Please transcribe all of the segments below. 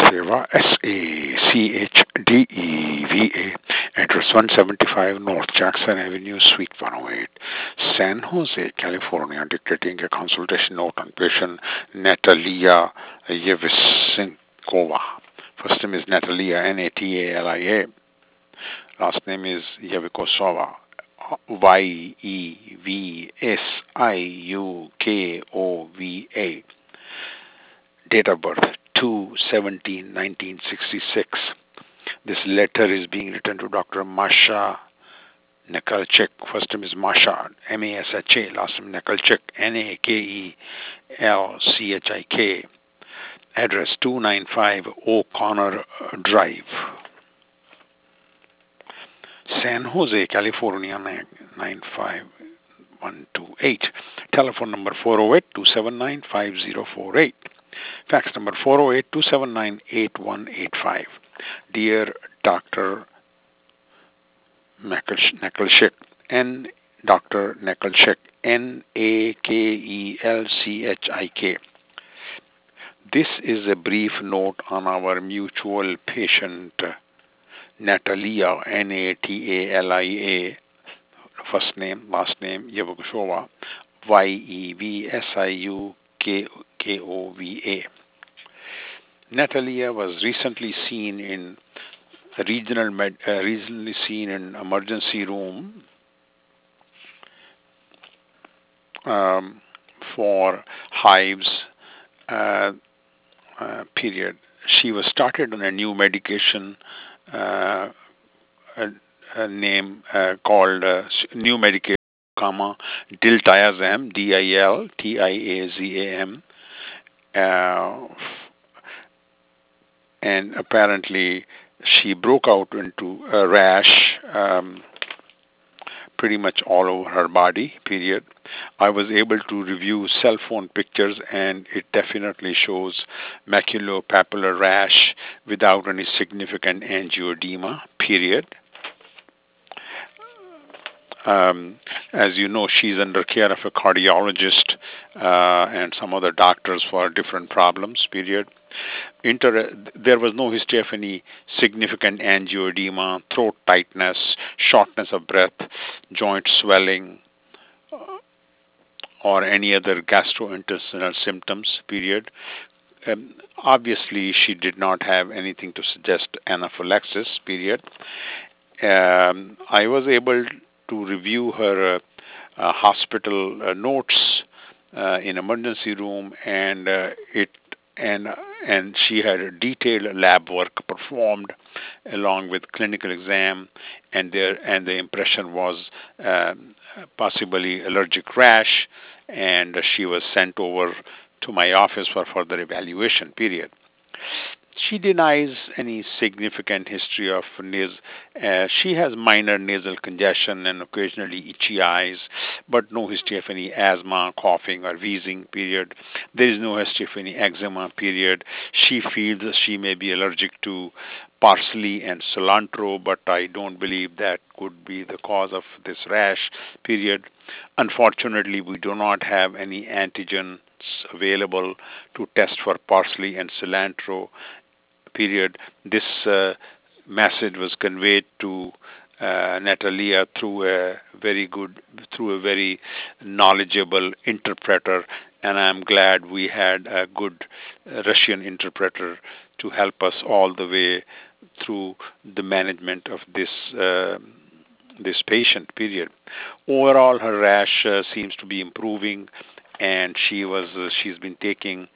Seva, SACHDEVA, address 175 North Jackson Avenue, Suite 108, San Jose, California, dictating a consultation note on patient Natalia Yevsinkova. First name is Natalia, Natalia. Last name is Yevikosova, Yevsiukova. Date of birth 2/17/1966. This letter is being written to Dr. Masha Nekalchik. First name is Masha, Masha. Last name Nekalchik, Nakelchik. Address 295 O'Connor Drive, San Jose, California 95128. Telephone number 408-279-5048. Fax number 408-279-8185. Dear Dr. Nekelchik, Dr. Nekelchik, Nakelchik. This is a brief note on our mutual patient Natalia, Natalia, first name, last name Yevgashova, Yevsiukova. Natalia was recently seen in emergency room for hives. Period. She was started on a new medication name called new medication, diltiazem, Diltiazam, and apparently she broke out into a rash pretty much all over her body, period. I was able to review cell phone pictures and it definitely shows maculopapular rash without any significant angioedema, period. As you know, she's under care of a cardiologist and some other doctors for different problems, period. There was no history of any significant angioedema, throat tightness, shortness of breath, joint swelling, or any other gastrointestinal symptoms, period. Obviously, she did not have anything to suggest anaphylaxis, period. I was able to review her hospital notes in emergency room, and she had detailed lab work performed along with clinical exam, and the impression was possibly allergic rash, and she was sent over to my office for further evaluation, period. She denies any significant history of she has minor nasal congestion and occasionally itchy eyes, but no history of any asthma, coughing, or wheezing, period. There is no history of any eczema, period. She feels she may be allergic to parsley and cilantro, but I don't believe that could be the cause of this rash, period. Unfortunately, we do not have any antigens available to test for parsley and cilantro, period. This message was conveyed to Natalia through a very knowledgeable interpreter, and I'm glad we had a good Russian interpreter to help us all the way through the management of this patient, period. Overall, her rash seems to be improving, and she's been taking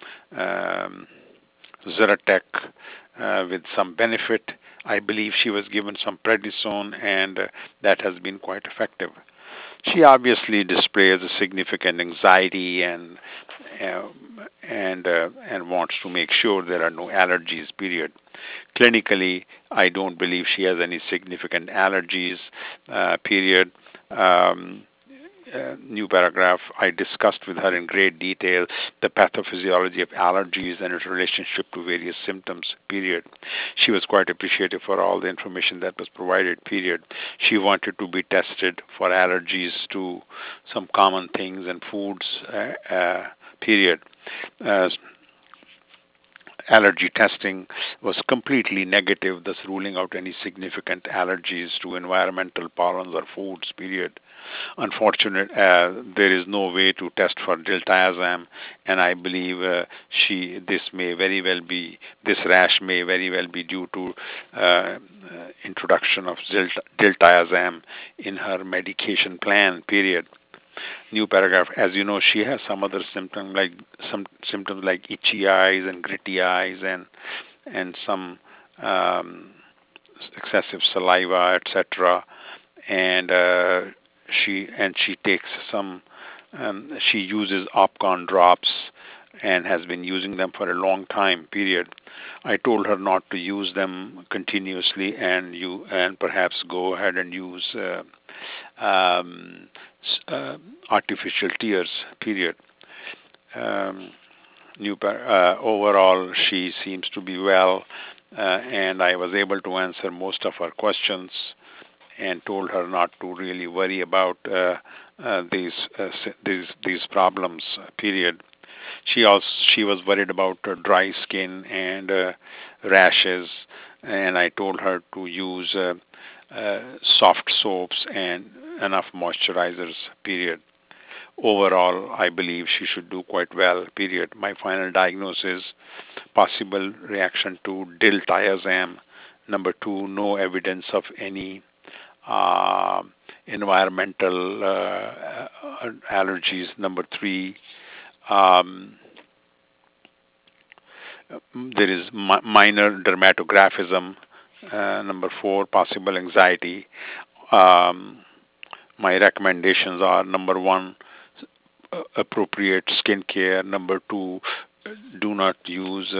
Zyrtec with some benefit. I believe she was given some prednisone, and that has been quite effective. She obviously displays a significant anxiety and wants to make sure there are no allergies, period. Clinically, I don't believe she has any significant allergies, period. New paragraph, I discussed with her in great detail the pathophysiology of allergies and its relationship to various symptoms, period. She was quite appreciative for all the information that was provided, period. She wanted to be tested for allergies to some common things and foods, period. allergy testing was completely negative, thus ruling out any significant allergies to environmental pollens or foods, period. Unfortunate, there is no way to test for diltiazem, and I believe this rash may very well be due to introduction of diltiazem in her medication plan, period. New paragraph. As you know, she has some symptoms like itchy eyes and gritty eyes and some um, excessive saliva, etc. And she takes some. She uses Opcon drops and has been using them for a long time. Period. I told her not to use them continuously and perhaps go ahead and use um, artificial tears. Period. Um, Overall, she seems to be well, and I was able to answer most of her questions and told her not to really worry about these problems. Period. She was worried about dry skin and rashes, and I told her to use soft soaps and enough moisturizers. Period. Overall, I believe she should do quite well. Period. My final diagnosis: possible reaction to diltiazem. Number two, no evidence of any uh, environmental allergies. Number three, um, there is minor dermatographism. Number four, possible anxiety. Um, my recommendations are: number one, appropriate skincare. Number two, do not use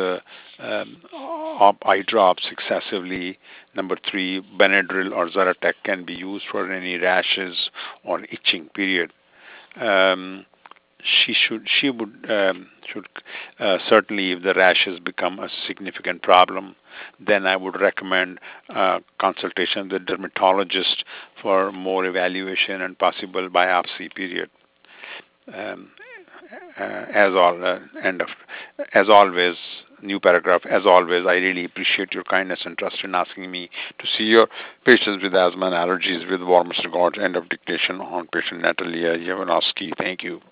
eye drops excessively. Number three, Benadryl or Zyrtec can be used for any rashes or itching. Period. Um, she would should certainly, if the rashes become a significant problem, then I would recommend consultation with dermatologist for more evaluation and possible biopsy. Period. Um, End of. As always, new paragraph. As always, I really appreciate your kindness and trust in asking me to see your patients with asthma and allergies. With warmest regards. End of dictation on patient Natalia Yavanowski. Thank you.